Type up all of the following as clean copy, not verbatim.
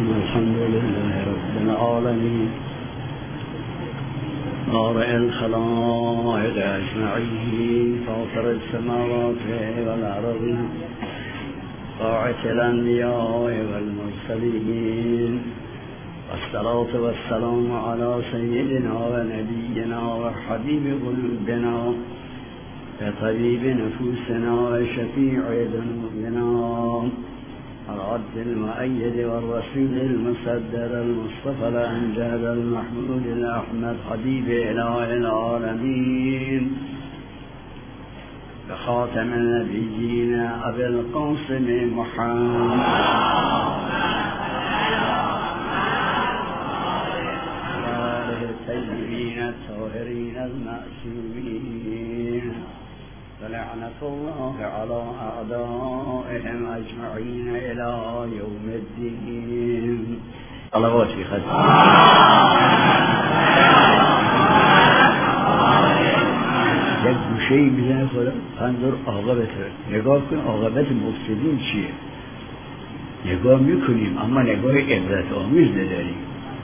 الحمد لله رب العالمين بارئ الخلائق أجمعين فاطر السماوات والأرض باعث الأنبياء والمرسلين والصلاة والسلام على سيدنا ونبينا وحبيب قلوبنا وطبيب نفوسنا وشفيع ذنوبنا العبد المؤيد والرسول المصدر المصطفى الأمجد المحمود الأحمد حبيب إله العالمين بخاتم النبيين أبي القاسم محمد وآله الطيبين الطاهرين المأسومين فلعنة الله على أعدائهم أجمعين إلى يوم الدين. صلوات في خدمة یک گوشه‌ای میزنه خدا پندار عاقبت نگاه کن عاقبت مفسدین چیه. نگاه میکنیم اما نگاه عبرت آمیز نداریم.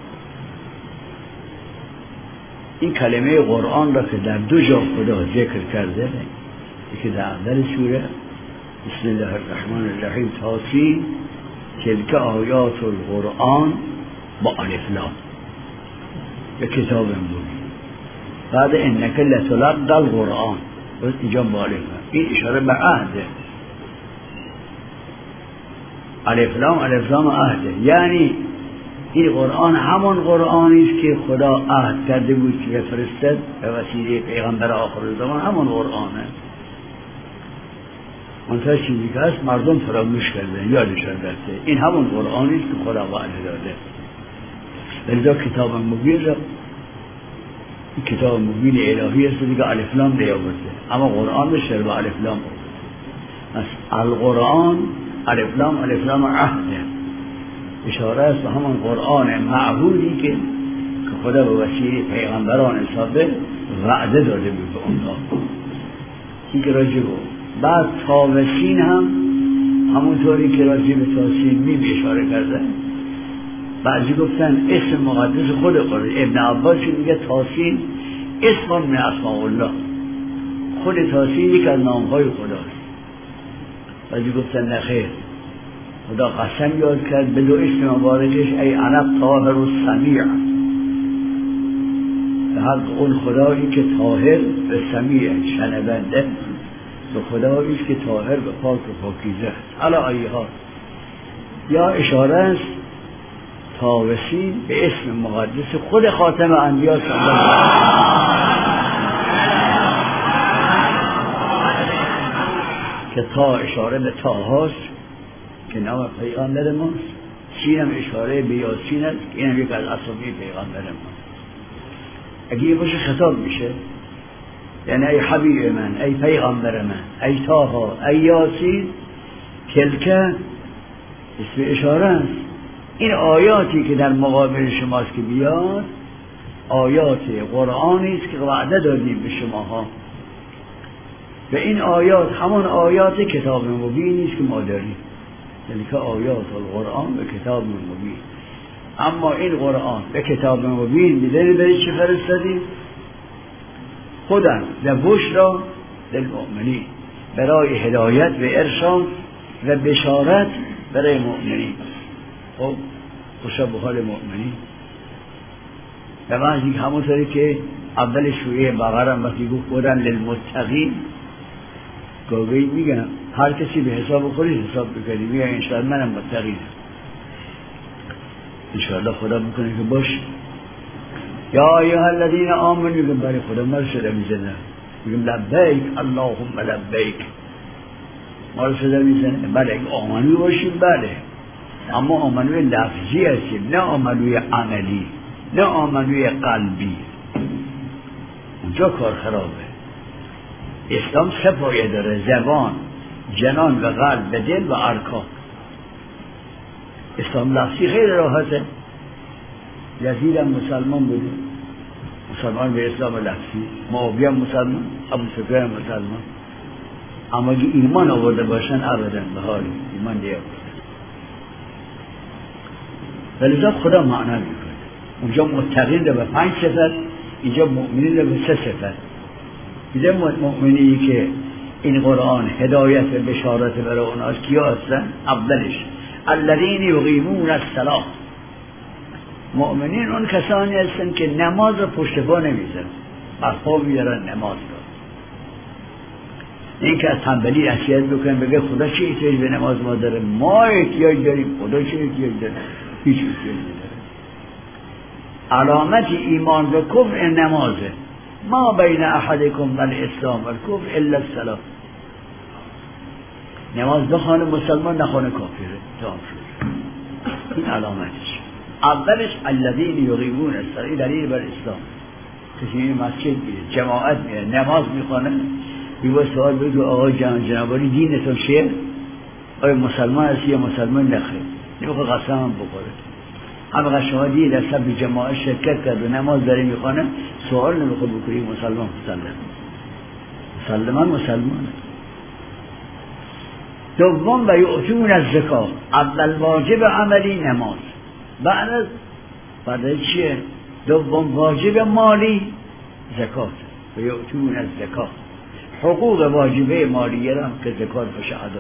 این کلمه قرآن را که در دو جا خدا ذکر کرده، یکی در اول سوره بسم الله الرحمن الرحیم تاسین تلک آیات القرآن با الف لام به کتاب مبین، بعد انک لتلقی القرآن اینجا با الف لام، این اشاره به عهده. الف لام عهده، یعنی این قرآن همون قرآنی است که خدا عهد کرده بود که بفرستد به وسیله پیغمبر آخر زمان، همون قرآنه. منتها چیزی که هست مردم فراموش کردن، یادشان رفته. این همون قرآنی است که خدا وعده داده. لذا کتاب مبین را، این کتاب مبین الهی است دیگه الف لام نیاورده، اما قرآن بشه با الف لام است. القرآن الف لام عهده، اشاره است به همون قرآن معهودی که خدا به وسیله پیغمبران حسابه وعده داده بود به اونها. این که راجع بود. بعد تاوسین هم همونطوری که راجع به تاسین میم اشاره کرده. بعضی گفتن اسم مقدس خود قرآن. ابن عباس میگه تاسین اسم من اسماء الله، خود تاسین یک از نامهای خداست. بعضی گفتن نخیر، خدا قسم یاد کرد به دو اسم مبارکش، ای انا طاهر و سمیع، به حق اون خدایی که طاهر و سمیع شنونده، به خدایی که طاهر و پاک و پاکیزه است. علی ای حال، یا اشاره است تاوسین به اسم مقدس خود خاتم انبیا صلی الله علیه و که تا اشاره به طه که نام پیغمبر ماست، سین هم اشاره به یاسین است که این هم یک از اسامی پیغمبر ماست. اگه یه باشه خطاب میشه، یعنی ای حبیب من، ای پیغمبر من، ای طه، ای یاسین، تلک اسم اشاره است. این آیاتی که در مقابل شماست که بیاد، آیات قرآنی است که وعده دادیم به شماها. و این آیات همون آیات کتاب مبینی است که ما داریم، یعنی که آیات القرآن به کتاب مبین. اما این قرآن به کتاب مبین میدونی برای چی فرستادیم؟ خودن و بشرا للمؤمنین، برای هدایت و ارشاد و بشارت برای مؤمنین. خب خوشا به حال مؤمنین. و بعضی همونطوری که اول سوره بقره هم وقتی گفت خودن للمتقین، گاهی میگن هر کسی به حساب خودش حساب بکنی، میگن انشاءالله منم متقینم، انشاءالله خدا میکنه که باش. یا ایها الذین آمنوا، میگن برای خدا ما رو صدا میزنه، میگن لبیک اللهم لبیک، ما رو صدا میزنه. بله اگه آمنوی باشیم بله، اما آمنوی لفظی هستیم، نه آمنوی عملی، نه آمنوی قلبی. اونجا کار خرابه. اسلام سه پایه داره: زبان، جنان و قلب و دل و ارکان. اسلام لفظی خیلی راحته. یزید هم مسلمان بوده، مسلمان به اسلام لفظی. معاویه هم مسلمان، ابو سفیان هم مسلمان، اما اگه ایمان آورده باشن ابدا به حال ایمان نیاورده. ولذا خدا معنا میکنه. اونجا متقین رو به 5 صفت، اینجا مؤمنین رو به 3 صفت. میگه مؤمنی که این قرآن هدایت و بشارت برای اوناست کیا هستن؟ اولش الذین یقیمون الصلاة، مؤمنین اون کسانی هستن که نماز رو پشت پا نمیذارن، برپا میدارن نماز رو. این که از تنبلی نصیحت بکنن بگه خدا چه احتیاج به نماز ما داره؟ ما احتیاج داریم، خدا چه احتیاج داره؟ هیچ احتیاج نداره. علامت ایمان به کفر نمازه. ما بین احدکم و الاسلام و الکفر الا الصلاة. نماز بخوانه مسلمان، نخوانه کافره. تمام شد. این علامتش. اولش الذین یقیمون الصلاة، دلیل بر اسلام. کسی این مسجد میره، جماعت میره، نماز میخوانه، بیوا سوال بگو آقا جنابالی دینتون چیه؟ آیا مسلمان هستی یا مسلمان نخیر؟ نمیخواه قسم هم بخوره. همه شما دید از سب جماعت شرکت کرد و نماز داره میخوانه، سوال نمیخواه بکنی مسلمان مسلمان. دوم و یؤتون الزکات، اول واجب عملی نماز، بعد چیه؟ دوم واجب مالی زکات و یؤتون الزکات، حقوق واجبه مالیه را که زکات باشه ادا.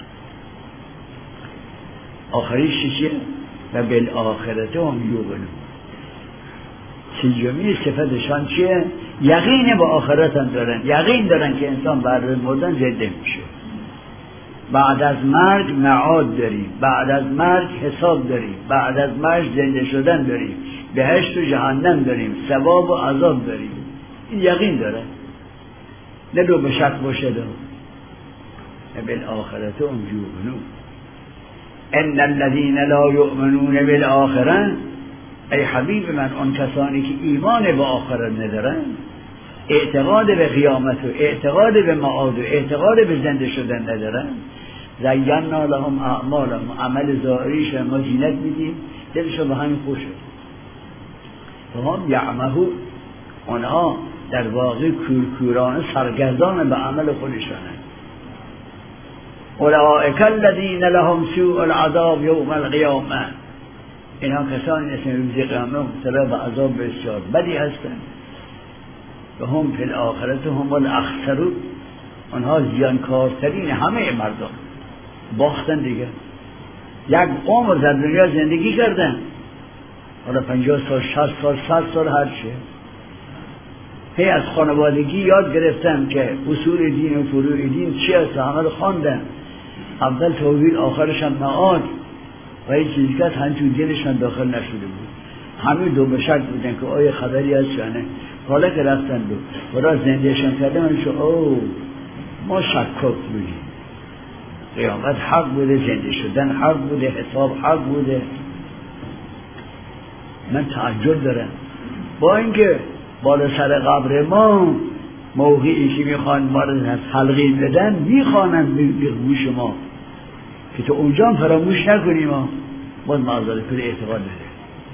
آخریش چیه؟ و بالآخرت هم یوقنون. سومی صفتشان چیه؟ یقین با آخرت هم دارن، یقین دارن که انسان بعد از مردن زنده میشه، بعد از مرگ معاد داریم، بعد از مرگ حساب داریم، بعد از مرگ زنده شدن داریم، بهشت و جهنم داریم، ثواب و عذاب داریم. این یقین داره، نه دو به شک باشه دارم. بالآخرت هم یوقنون. ان الذین لا یؤمنون بالآخرة، ای حبیب من اون کسانی که ایمان به آخرت ندارن، اعتقاد به قیامت و اعتقاد به معاد و اعتقاد به زنده شدن ندارن، زینا لهم اعمالهم، عمل ظاهریش ما زینت میدیم، دلشون به همین خوشه. و هم یعمهون، اونها در واقع کورکورانه سرگردان به عمل خودشانه. اولئک الذین لهم سوء العذاب یوم القیامه، اینها کسانی هستند روز قیامت مبتلا به عذاب بسیار بدی هستند. و هم فی الاخرة هم الاخسرون، آنها زیانکارترین همه مردم، باختن دیگه. یک عمر در دنیا زندگی کردن، حالا 50 سال 60 سال 100 سال هر چه، هی از خانوادگی یاد گرفتن که اصول دین و فروع دین چی است، همه خواندن، اول توحید آخرش هم معاد، و این چیزی که همچون دلشان داخل نشده بود. همین دو به شک بودن که آیا خبری از شانه. حالا که رفتن دو خدا زندهشان کرده، من شو ما شکاک بودیم، قیامت حق بوده، زنده شدن حق بوده، حساب حق بوده. من تعجب دارم با اینکه بالا سر قبر ما موقعی که میخوان ما رو تلقین بدن میخوانند به گوش ما که تو اونجا هم فراموش نکنیم، باز معذرت کل اعتقاد نده.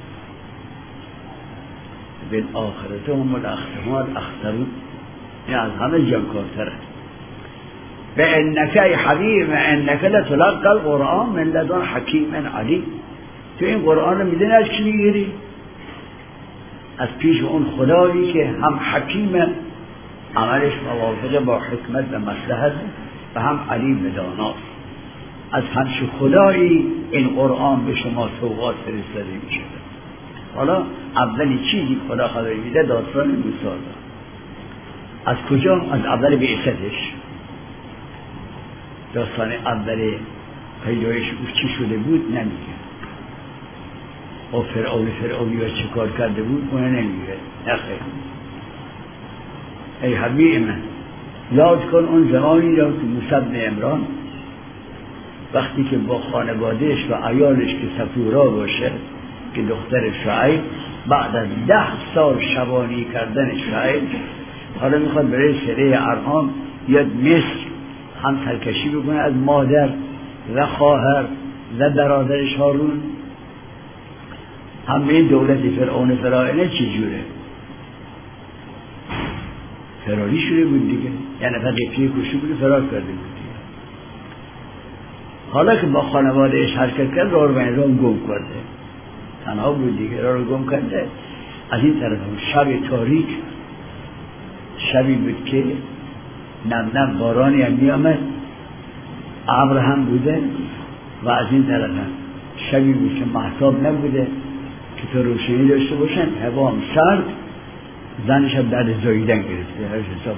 بالآخرت هم الاخسرون، این از همه جمعکارتره. به انک ای حبیب، انک لتلقی القرآن من لدن حکیم علی، تو این قرآن رو میدونی از کی میگیری؟ از پیش اون خدایی که هم حکیم، عملش موافق با حکمت و مصلحت، و هم علیم و داناست. از همچه خدایی این قرآن به شما سوغات فرستاده میشه. حالا اولی چیزی خدا خبر میده داستان موسی. از کجا؟ از اول بعثتش. داستان اول پیدایش او چی شده بود نمیگه، و فرعونی و چه کار کرده بود اونه نمیگه. نخیر. ای حبیب من، یاد کن اون زمانی را که موسی بن عمران وقتی که با خانوادهش و عیالش که صفورا باشه، که دختر شعیب، بعد از 10 سال شبانی کردن شعیب، حالا میخواد برای سره ارحام بیاد مصر، هم سرکشی بکنه از مادر و خواهر و برادرش هارون. همه دولت فرعون فرعونه چی جوره؟ فراری شده بود دیگه، یعنی فقط قبطی کشی بود، فرار کرده بود دیگه. حالا که با خانوادهش حرکت کرد، راه رو گم کرده. تنها بود دیگه، راه رو گم کرده. از این طرف شب تاریک، شبی بود که نم نم بارانی هم می آمد، ابر هم بوده، و از این طرف هم شبی بود که مهتاب نبوده که تو روشنی داشته باشن، هوا هم سرد، زنش هم درد زاییدن گرفته هر حساب.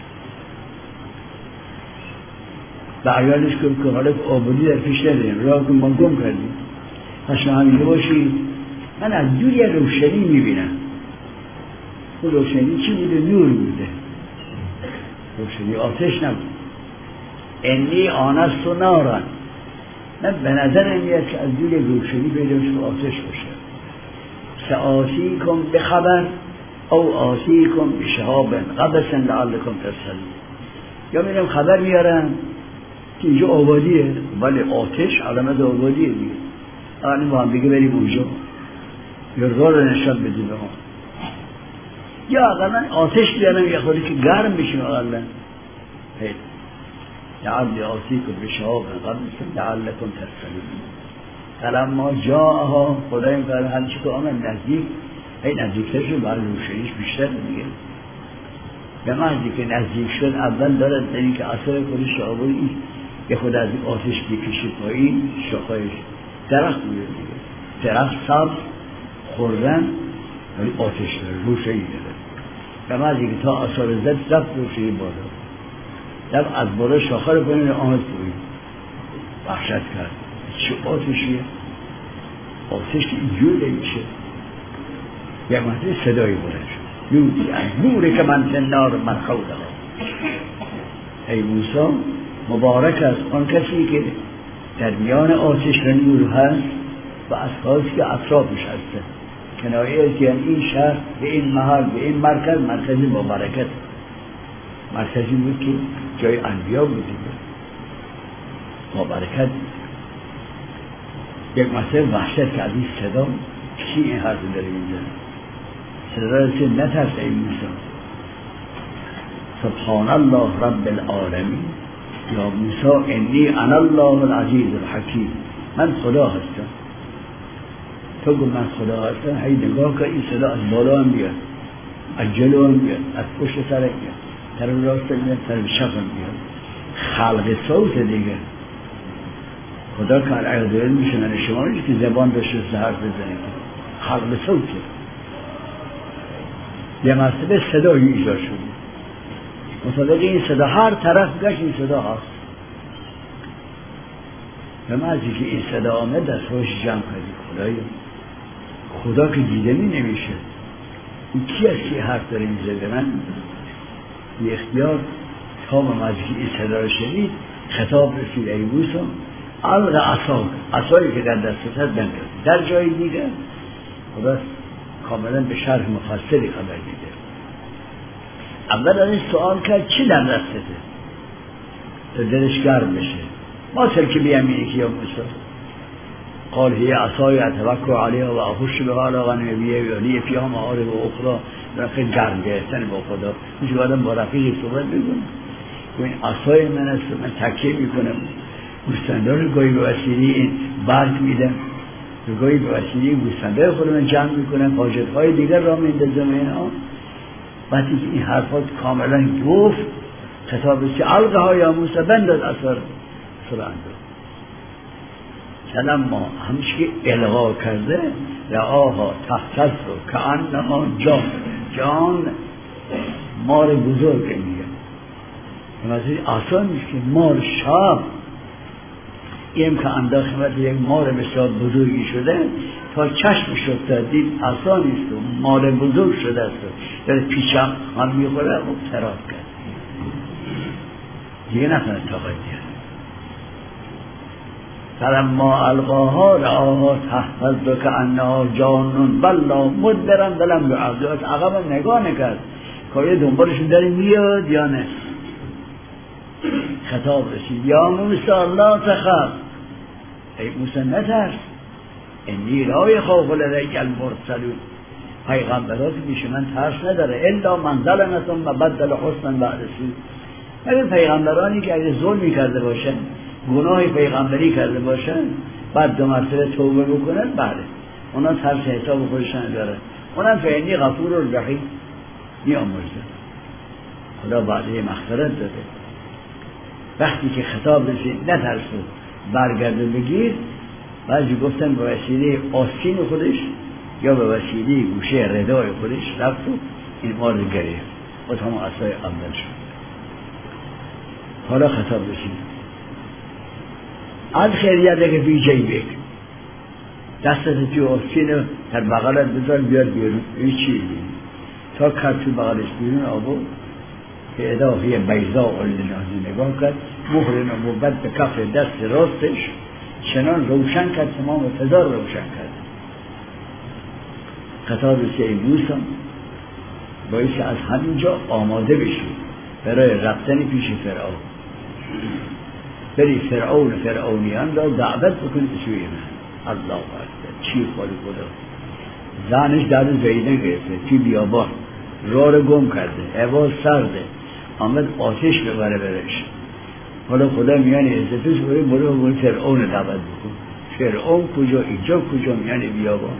و عیالش که حالا آبادی در پیش نداریم، راه که ما گم کردیم، پس همینه باشید. من از دور یه روشنی میبینم. اون روشنی چی بوده؟ نور بوده، روشنی آتش نبود. انی آنست و نارن. من به نظر میاد که از دور روشنی پیدا شد آتش باشه. سآتیکم بخبر او آتیکم بشهاب قبس لعلکم ترسلون. یا میرم خبر میارم که اینجا آبادیه، ولی آتش علامت آبادیه دیگه. آنی با هم دیگه بریم اونجا، یا راه رو نشان بدیم به ما، یا اقلا آتش بیارم یه خودی که گرم بشیم اقلا. هید لعلی آتیکم بشهاب قبس لعلکم ترسلون. فلما جاءها، خدای میگه هرچی که آمد نزدیک، این نزدیکتر شد برای روشنیش بیشتر دیگه. به معنی که نزدیک شد اول دارد دارید که اثر خودش آوری یه خود از این آتش بکشید پایین، شاخهایش درخت بوده دیگه، درخت سبز خوردن ولی آتش داره، روشنی داره. به معنی که تا اثر زد رفت روشنی بالا، رفت از بالا شاخه رو پایین آمد پایین، وحشت کرد. چه آتشیه؟ آتش که اینجور نمیشه. یه مرتبه صدایی بلند شد، یودی از نوره که من تنار من خوده ها. ای موسی مبارک است آن کسی که در میان آتش و نور هست و اشخاصی که اطرافش هستن. کنایه است یعنی این شهر به این محل به این مرکز مرکزی با برکت، مرکزی بود که جای انبیا بود دیگه، با برکت بود. یک مسئله وحشت که از این صدا کی این حرف داره اینجا؟ صدا رسید نترس ای موسی. سبحان الله رب العالمین، یا موسی انی انا الله العزیز الحکیم. من خدا هستم. تو گو من خدا هستم، هی نگاه که این صدا از بالا هم بیاد، از جلو هم بیاد، از پشت سر بیاد، طرف راست بیاد، طرف چپ هم بیاد. خلق صوت دیگه. خدا که عیاده میشه من شما نیست که زبان داشته حرف بزنید، خلق صوته. یه مرتبه صدایی ایجاد شده، مطابق این صدا هر طرف گشت این صدا هست. به معنی که این صدا آمد دستهاش جمع کردی. خدا که دیدنی نمیشه. این کی از که حرف داره میزه؟ من بی اختیار تا به معنی که این صدا رو شدید خطاب رسید ای موسی الق عصاک، عصایی که در دستت هست بنداز. در جای دیگه خدا کاملا به شرح مفصلی خبر میده. اول از این سوال کرد چی در دستته تا دلش گرم بشه. ما ترک بیمینی که یا موسی قال هی عصای اتوکل علیها و اخش بها علی غنیمیه و لی فیها معارض و اخرى. خیلی گرم گرفتن با خدا. میشه آدم با رفیقی صحبت میکنه، این عصای من است، من تکیه میکنم، گوسفندا رو گاهی به وسیله این برگ میدم، گاهی به وسیله گوسفندا خودم من جمع میکنم، حاجتهای دیگر را میندازم اینها. وقتی که این حرفات کاملا گفت خطاب که القها یا موسی بنداز اثر انداز. کلما همش که القا کرده رعاها تحتس رو که انها جان مار بزرگ میگه. مثلا آسان نیست که مار شاب این که انداخت خدمت یک مار بسیار بزرگی شده تا چشمش شد دید آسان نیست و مار بزرگ شده است در پیشم هم میخوره و تراب کرد دیگه نتونه طاقت دیگه. فلما القاها رعاها تهتز کانها جان بلا مدبرا ولم یعقب. عقب نگاه نکرد که دنبالشون داره میاد یا نه. خطاب رسید یا موسی لا تخف، ای موسی نترس، انی لا یخاف لدی المرسلون. پیغمبرات میشه من ترس نداره الا من ظلم ثم بدل حسنا بعد سوء. این پیغمبرانی که اگه ظلمی کرده باشن، گناه پیغمبری کرده باشن، بعد دو مرتبه توبه بکنن، بله اونا ترس حساب خودشان داره. اونم فعنی غفور الرحیم میامرزه. خدا وعده مغفرت داده. وقتی که خطاب رسید نترسو برگرد و بگیر، بعضی گفتن به وسیله آستین خودش یا به وسیله گوشه ردای خودش رفت و این مار گرفت و تمام عصای اول شد. حالا خطاب رسید ادخل یدک فی جیبک، دستت تو آستین در بغلت بذار بیار بیرون. این چی؟ تا کرد تو بغلش بیرون آورد که اضافه بیضا و لنازی نگاه کرد، مهر نبوت به کف دست راستش چنان روشن کرد، تمام فضا روشن کرد. خطاب رسید ای موسی باید از همینجا آماده بشی برای رفتن پیش فرعون. بری فرعونیان را دعوت بکنی به سوی من. الله اکبر. چی خالی خدا. زنش در زیدن گرفته توی بیابان، راه رو گم کرده، هوا سرده، آمد آتش ببره برش. حالا خدا میانی عزتش برو فرعون دعوت بکن. فرعون کجا؟ اینجا کجا؟ میانی بیابان.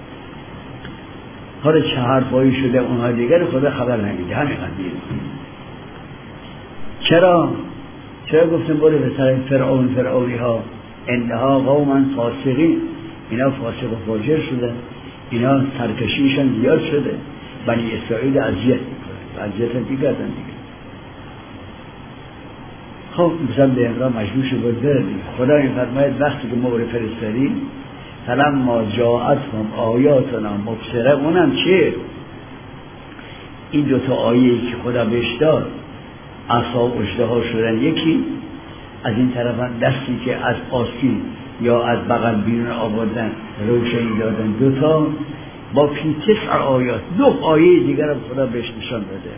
حالا چه حرفایی شده اونها دیگر خدا خبر نمیده. همین قضیه. چرا گفتم برو به سر فرعونی ها؟ انها قوما فاسقین، اینا فاسق و فاجر شدن، اینا سرکشیشان زیاد شده، بنی اسرائیل اذیت میکنن، اذیت دیگر دیگه. خب مثلا به امرا مجبور شد بره. خدا این فرماید وقتی که ما رو فرستادیم فلما جاءتهم آیاتنا مبصره، اونم چیه؟ این دوتا آیه‌ای که خدا بهش داد، عصا و اژدها شدن یکی، از این طرف هم دستی که از آستین یا از بغل بیرون آوردن روشنی دادن، دوتا با فی 9 آیات، 9 آیه دیگر هم خدا بهش نشان داده.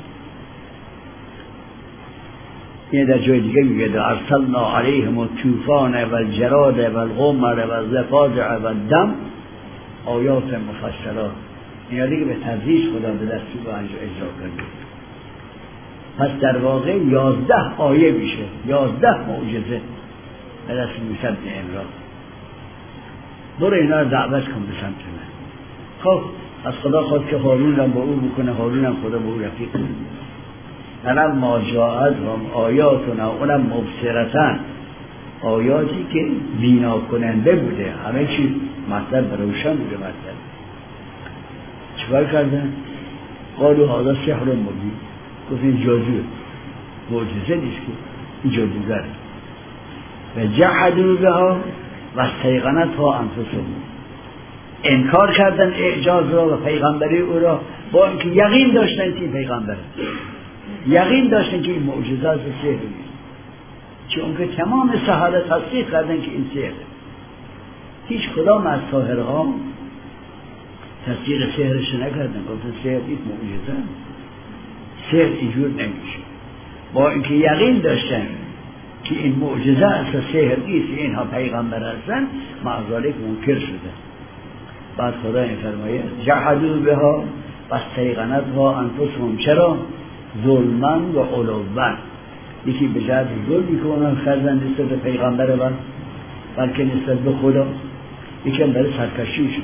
این در جای دیگه میگه ارسلنا علیهم الطوفان و الجراد و القمر و الضفادع و الدم آیات مفصلات. اینا دیگه به تدریج خدا به دستور و اجرا کرده. پس در واقع 11 آیه میشه، 11 معجزه به دست موسی بن عمران. برو اینا رو دعوت کن به سمت من. خب از خدا خواست که هارون هم با او بکنه، هارون هم خدا با او رفیق کنه. فلما جاءتهم آیاتنا، اونم مبصرتن، آیاتی که بینا کننده بوده، همه چی مطلب روشن بوده. مطلب چیکار کردن؟ قالوا هذا سحر مبین. گفت این جادوه، معجزه نیست که، این جادوگره. و جحدوا بها و استیقنتها انفسهم، انکار کردن اعجاز را و پیغمبری او را، با اینکه یقین داشتن که این پیغمبره، یقین داشتن که این معجزه از سحر نیست، چون که تمام سحره تصدیق کردن که این سحره. هیچ کدام از ساحرها تصدیق سحرش نکردن، گفتن سحر نیست، معجزه. سحر اینجور نمیشه. با اینکه یقین داشتن که این معجزه اصلا سحر نیست، اینها پیغمبر هستن، مع ذلک منکر شده. بعد خدا این فرمایه جحدوا بها و استیقنتها انفسهم. چرا؟ ظلما و علوا. یکی به جهت ظلمی که اونا کردن نسبت به پیغمبر من، بلکه نسبت به خدا. یکی هم برای سرکشی شد،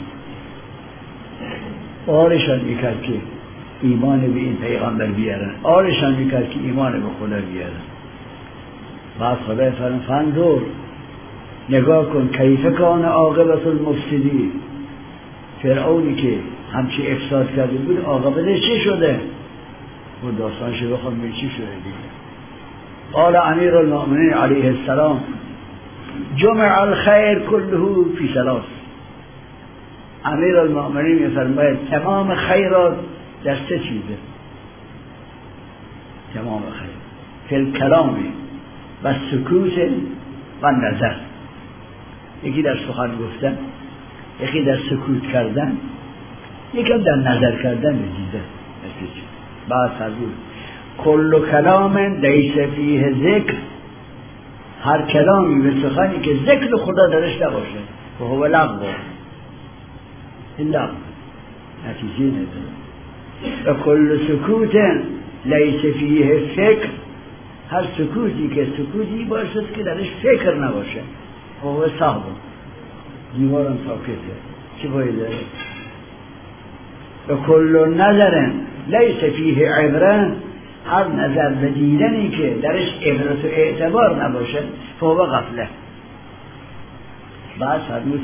آرشان میکرد که ایمان به این پیغمبر بیارن، آرشان میکرد که ایمان به خدا بیارن. بعد خدا فرمان فانظر، نگاه کن، کیف کان عاقبت المفسدین، فرعونی که همچی افساد کرده بود عاقبتش چی شده؟ و داستانش بخوام به چی شده دیگه. قال امیر المؤمنین علیه السلام جمع الخیر کله فی ثلاث. امیر المؤمنین میفرماید تمام خیرات در 3 چیزه. تمام خیر فی الکلام و سکوت و نظر. یکی در سخن گفتن، یکی در سکوت کردن، یکی در نظر کردن به دیدن. بعد فرمود کل کلام لیس فیه ذکر، هر کلامی به سخنی که ذکر خدا درش نباشه و هو لغو، این لغو نتیجه نداره. و کل سکوت لیس فیه فکر، هر سکوتی که سکوتی باشد که درش فکر نباشه و هو صحب، دیوارم ساکته، چه باید داره؟ و کل نظر لیس فیه عبره، هر نظر به دیدنی که درش عبرت و اعتبار نباشه فهو غفله. بعد فرمود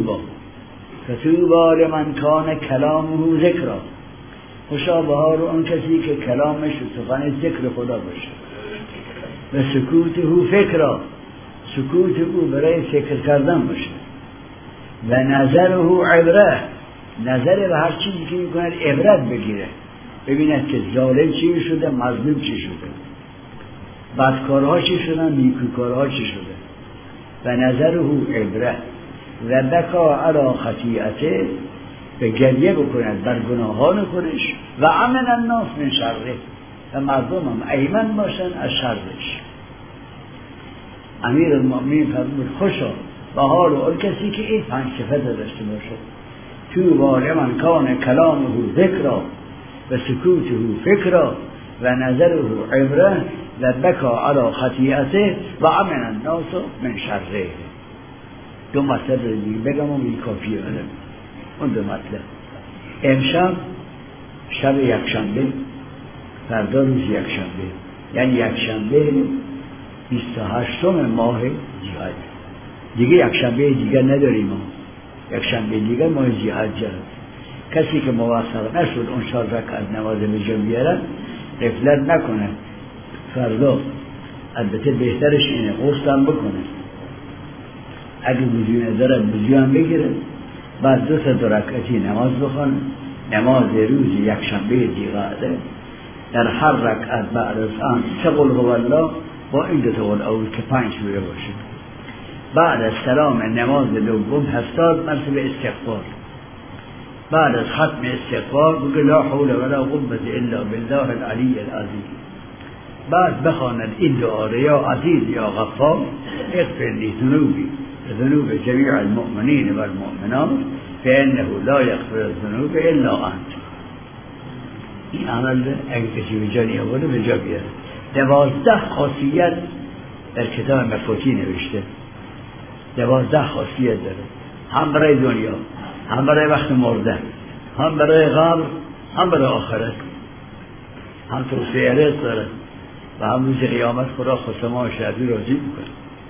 فتوبا لمن کان کلامه ذکرا، خوشا به حال اون کسی که کلامش سخن ذکر خدا باشه. و سکوته فکرا، سکوت او برای فکر کردن باشه. و نظره عبره، نظر به هر چیزی که میکنه عبرت بگیره، ببیند که ظالم چی شده، مظلوم چی شده، بدکارها چی شدن، نیکوکارها چی شده. و نظره عبره و بکا علی خطیئته، به گریه بکند بر گناهان خودش. و امن الناس من شره، و مردم هم ایمن باشن از شرش. امیر المؤمنین فرمود خوشا به حال اون کسی که این 5 صفت داشته باشه. طوبی لمن کان کلامه ذکرا و سکوته فکرا و نظره عبره و بکا علی خطیئته و امن الناس من شره. 2 مطلب دیگه بگم و این کافیه بدم. اون 2 مطلب. امشب شب یکشنبه، فردا روز یکشنبه، یعنی یکشنبه 28 ماه ذی‌حجه. دیگه یکشنبه دیگه نداریم ما. یکشنبه دیگه ماه ذی‌حجه. کسی که موفق نشد اون 4 رکعت نماز به جا بیاره غفلت نکنه. فردا البته بهترش اینه غسل هم بکنه، اگه وضو نداره وضو هم بگیره، بعد 2 رکعتی نماز بخونه. نماز روز یکشنبه ذی‌قعده در هر رکعت بعد از آن 3 قل هو الله با این 2 قل اول که 5 سوره باشه. بعد از سلام نماز دوم 80 مرتبه استغفار. بعد از ختم استغفار بگه لا حول ولا قوة الا بالله العلی العظیم. بعد بخواند این دعا یا عزیز یا غفار اغفر لی ذنوبی ذنوب جمیع المؤمنین و المؤمنات فانه لا یغفر الذنوب الا انت. این عمل اگه کسی به جا نیاورده به جا بیاره. 12 خاصیت در کتاب مفاتیح نوشته. 12 خاصیت داره، هم برای دنیا، هم برای وقت مرده، هم برای قبر، هم برای آخرت، هم توسعه رزق داره و هم روز قیامت خدا خصما و شهدی راضی میکنه.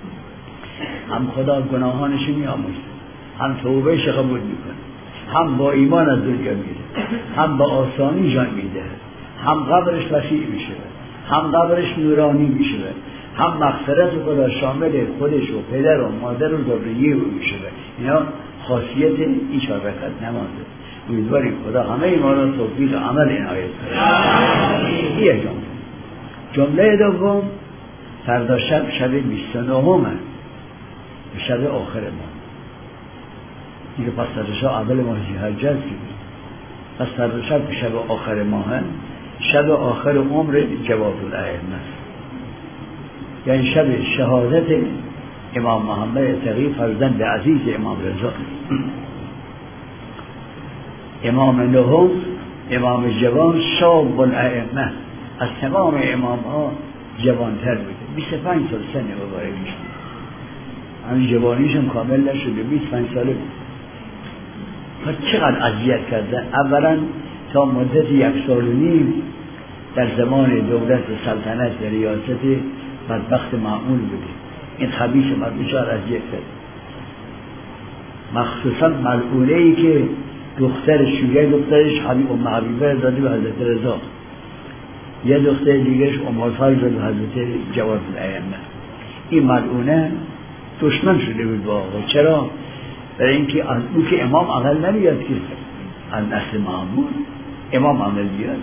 هم خدا گناهانش میآمرزه، هم توبهش قبول میکنه، هم با ایمان از دنیا میره، هم با آسانی جان میده، هم قبرش وسیع میشه، هم قبرش نورانی میشه، هم مغفرت خدا شامل خودش و پدر و مادر و ذریه او میشه. اینا خاصیت این 4 رکعت نمازه. امیدواریم خدا همه ما را توفیق عمل عنایت کنه. یک جمله دوم، فردا شب 29 شب آخر ما دیگه. پس فردا شب اول ماه ذی‌حجه است. پس فردا شب آخر ماه، شب آخر عمر جواد الائمه، یعنی شب شهادت امام محمد تقی فرزند عزیز امام رضا. امام نهم، امام جوان، شاب الائمه، از تمام امام ها جوانتر بوده. 25 سال سن مبارکش بود. همین جوانیش هم کامل نشده، 25 ساله بود. چقدر اذیت کردن. اولا تا مدت 1 سال و نیم در زمان دولت سلطنت و ریاست بدبخت معمول بوده. این خبیث بسیار اذیت کرد. مخصوصا ملعونه ای که دخترش ام حبیبه داده به حضرت رضا، یه دختر دیگرش ام الفضل داده به حضرت جواد الائمه. این ملعونه دشمن شده بود با آقا. چرا؟ برای اینکه از او که امام عقل نمیاد که از نسل معمول امام عمل بیاد.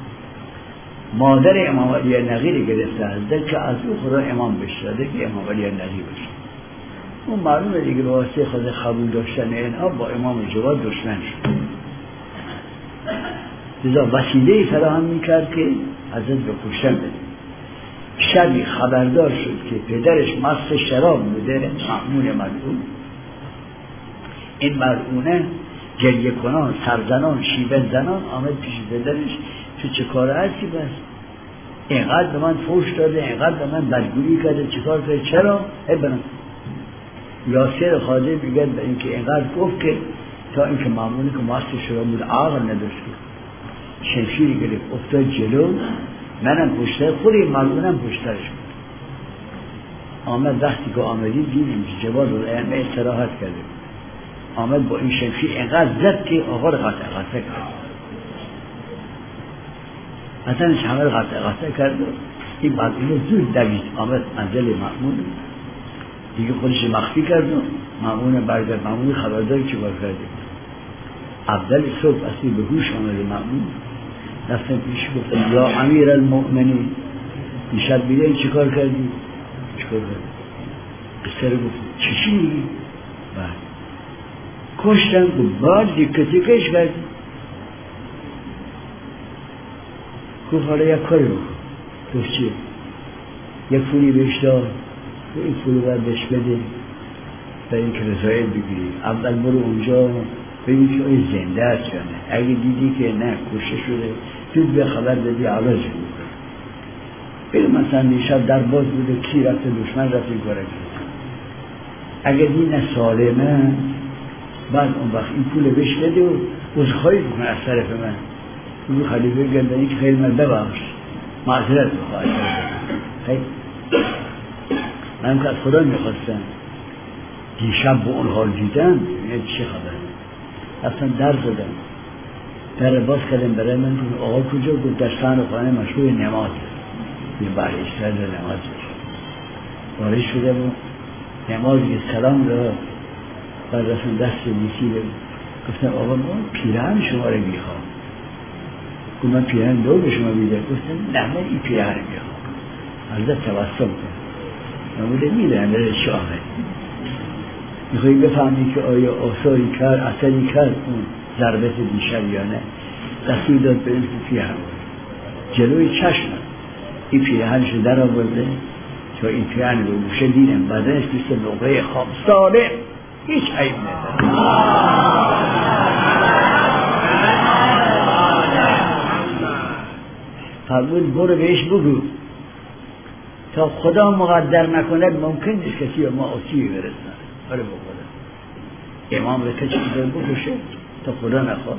مادر امام علی نقی گرفته حضرت که از او خدا امام بشده که امام علی نقی باشه. اون معلومه دیگه به واسطه خود قبول داشتن اینها با امام جواد دشمن شد. لذا وسیله‌ای فراهم میکرد که حضرت به کشتن بده. شبی خبردار شد که پدرش مست شراب بوده، مأمون ملعون. این ملعونه گریه کنان، سرزنان، شیوه زنان آمد پیش پدرش تو چه کار هستی؟ بس اینقدر به من فوش داده، اینقدر به من بدگویی کرده، چه کار کرده؟ چرا؟ ابنم یاسر خادم میگن به اینکه اینقدر گفت که تا اینکه مامونی که ماست شده بود عقل نداشت، شمشیری گرفت افتاد جلو، منم پشتر، خود این مامونم پشترش بود. آمد وقتی که آمدیم دیدیم که جواد الائمه استراحت کرده، آمد با این شمشیر اینقدر زد که آقا رو قطع کرد، حسنش همه رو قطع کرد. این بعد اینو زود دوید آمد منزل مأمون، دیگه خودش مخفی کرد و مأمون برگرد. مأمون خبرداری چی کار کرده؟ عبدال صبح اصلی به هوش آمده مأمون، رفتن پیش گفتن یا امیر المؤمنین دیشب بیده چی کار کردی؟ چی کار کردی؟ بسر گفت چی میگی؟ کشتن گفت باید دیکتیکش کردی. گفت حالا یک کاری بکن. گفت چیه؟ یک پولی بهش داد، این پول باید بهش بده تا این که رضایت بگیری. اول برو اونجا ببین که آیا زنده است یا نه، اگه دیدی که نه کشته شده زود به خبر بدی علاج میکنه. بگه مثلا دیشب در باز بوده کی رفته دشمن رفته این کاره کرده، اگه دین سالمه بعد اون وقت این پول بهش بده و عذرخواهی بکنه از طرف من. اون خلیفه گردنی که خیلی من ببخش معذرت بخواهد خیلی من که از خدا میخواستم دیشب با اون حال دیدم چه خبر. اصلا در زدم، در باز کردم برای من که آقا کجا؟ گفت در سن خانه مشغول نماز یه برش کرده نماز وارد شده و نماز یه سلام را بعد رسم دست میسیده. گفتم آقا من پیرهن شما رو میخوام. گفت من پیرهن دو به شما میده. گفتم نه من این پیرهن میخوام. حضرت توسط کن نموده میدن در شاهه. میخوایی بفهمی که آیا آثاری کرد اثری کرد اون ضربت دیشب یا نه. دستور داد به این پیرهن جلوی چشم این پیرهنش رو در آورده تا این پیرهن رو موشه دیدم بدنش مثل نقره خواب ساله هیچ عیب نداره. فرمود برو بهش بگو تا خدا مقدر نکند ممکن نیست کسی به ما آسیبی برسند. برو بخورد امام رو کسی داره بکشه تا خدا نخواد.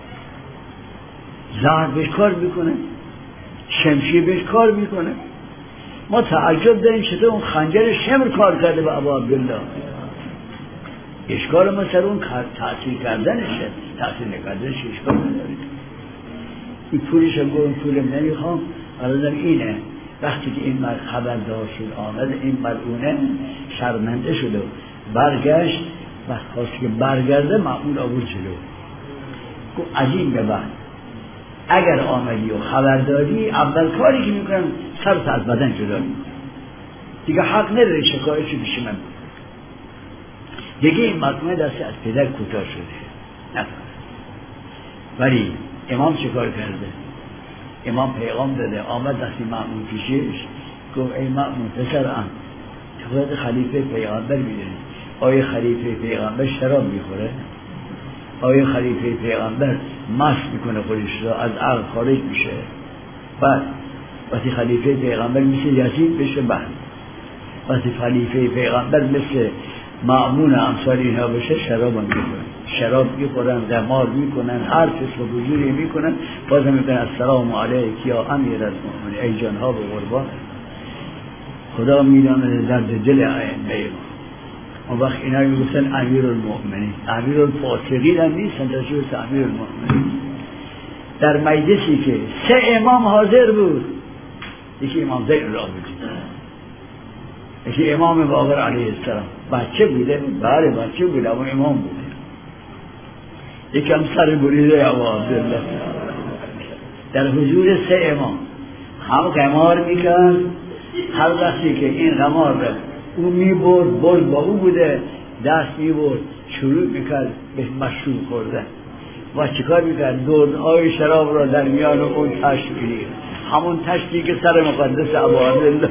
زهر بهش کار میکنه، شمشیر بهش کار میکنه. ما تعجب داریم چطور اون خنجر شمر کار کرده به ابو عبدالله. اشکال ما سر اون تأثیر کردنشه، تأثیر نکردنش اشکال نداره. این پولش هم گفت پولم نمیخوام. الان اینه وقتی که این خبردار شد آمد این ملعونه شرمنده شده برگشت و خواست که برگرده معمول آورد جلو. گفت عجیب به بعد اگر آمدی و خبرداری اول کاری که میکنم سرت از بدن جدا میکنم، دیگه حق نداره شکایتشو پیش من. دیگه این مطمئن دستی از پدر کوتاه شده نفر. ولی امام چه کار کرده؟ امام پیغام داده آمد دستی مأمون پیشش گفت ای مأمون پسرم تو خودت خلیفه پیغمبر میدونی، آیا خلیفه پیغمبر شراب میخوره؟ آیا خلیفه پیغمبر مست میکنه خودش را از عقل خارج میشه؟ بعد وقتی خلیفه پیغمبر مثل یزید بشه بعد وقتی خلیفه پیغمبر مثل مأمون امثال اینها بشه شراب هم میکنن، شراب میخورن، قمار میکنن، هر کس و بجوری میکنن، بازم میکنن السلام علیک یا امیر المؤمنین ای جانها به قربان. خدا میدانه درد دل ائمه ما. اون وقت اینا میگفتن امیر المؤمنین، امیر الفاسقین هم نیستن، در جوز امیر المؤمنین. در مجلسی که 3 امام حاضر بود، یکی امام زین العابدین، یکی امام باقر علیه السلام بچه بوده، بله بچه بوده اما امام بوده، یکم سر بریده ابو عبدالله در حضور 3 امام هم قمار میکرد. هر وقتی که این قمار را او میبرد برد با او بوده دست میبرد شروع میکرد به مشروب خوردن و چیکار میکرد؟ دورهای شراب را در میان اون تشت می‌ریخت، همون تشتی که سر مقدس ابو عبدالله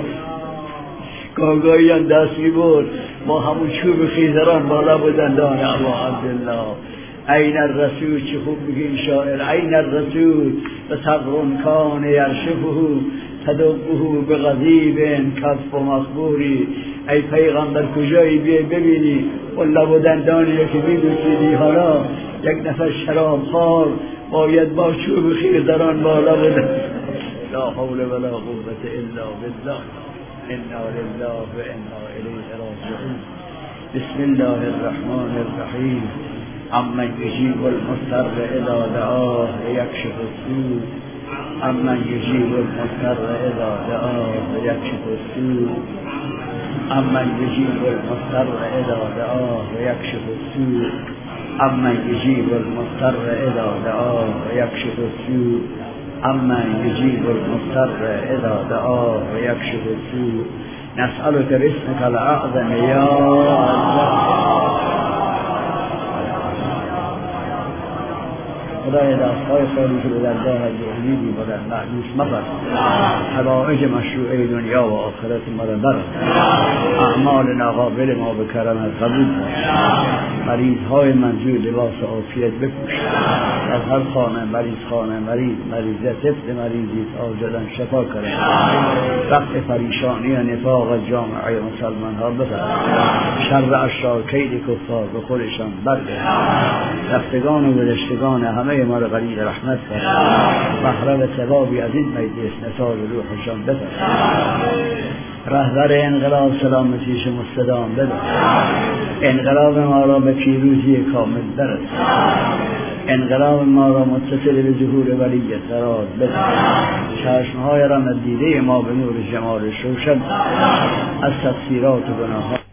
گاهی هم دست میبرد با همون چوب خیزران بالا بودن دان ابو عبدالله. این الرسول چه خوب میگه این شاعر، این الرسول و صبرون کان یرشفه تدقه به غضیب کف و مخبوری. ای پیغمبر کجایی بیای ببینی اون لب و دندانی که میبوسیدی حالا یک نفر شراب خوار باید با چوب خیر در آن بالا بده. لا حول ولا قوة الا بالله. انا لله و انا الیه راجعون. بسم الله الرحمن الرحیم. عمن یجیب المضطر اذا دعاه ویکشف السوء. عمن یجیب المضطر اذا دعاه ویکشف السوء. عمن یجیب المضطر اذا دعاه ویکشف السوء. عمن یجیب المضطر اذا دعاه ویکشف السوء. عمن یجیب المضطر اذا دعاه ویکشف السوء. نسألك باسمك الأعظم يا الله. خدای دستهای خالی که به درگاه جهودی و در معلوس مفر حوائج مشروع دنیا و آخرت ما را بر اعمالنا قابل ما به کرمت قبول کن. مریضهای منظور لباس عافیت بپوش. از هر خانه مریض طفل مریضی عاجلا شفا کنه. رفع پریشانی و نفاق از جامعه مسلمان ها بفرما. شر اشرار کید کفار به خودشان برده. رفتگان و گذشتگان همه ما را غریق رحمت کن. محرم ثوابی از این مجلس نثار روحشان بفرما. رهبر انقلاب سلامتیش مستدام بده. انقلاب ما را به پیروزی کامل برسان. انقلاب ما را متصل به ظهور ولیت قرار بده. چشمهای رحمت دیده ما به نور جمالش روشن. از تقصیرات و گناهان